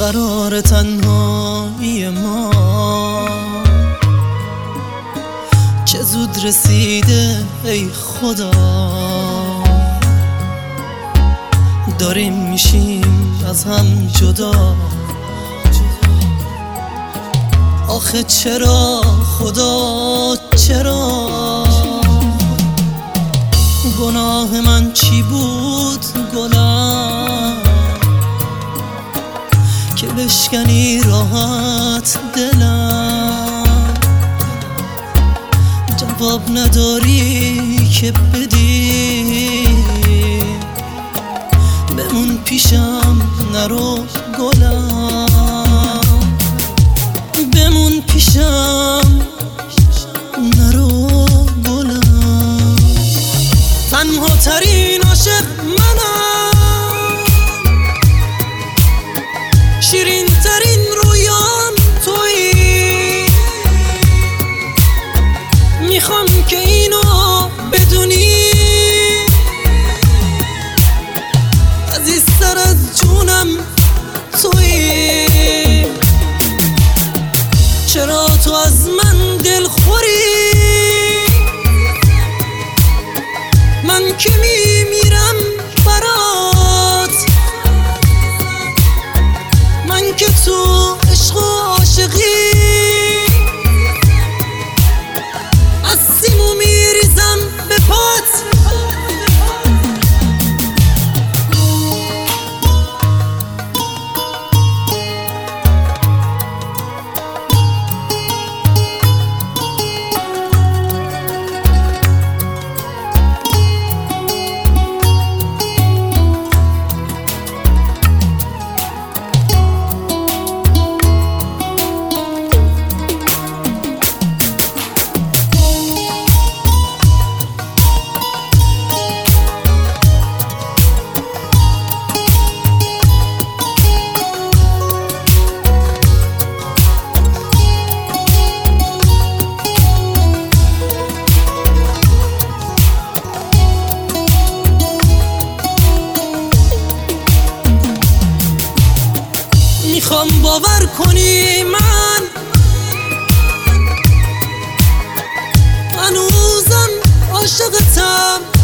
قرار تنهایی ما چه زود رسیده ای خدا، داریم میشیم از هم جدا. آخه چرا خدا چرا؟ گناه من چی بود گلم که بشکنی راحت دلم؟ جواب نداری که بدی، بمون پیشم نرو گلم، بمون پیشم نرو گلم. تنها ترین عاشق منم، شیرین ترین رویام تویی. میخوام که اینو بدونی، عزیزتر از جونم تویی. چرا تو از من دلخوری؟ من که میمیرم برات، من که تو عشق و عاشقی از سیمو میریزم به پات. میخوام باور کنی من هنوزم عاشقتم.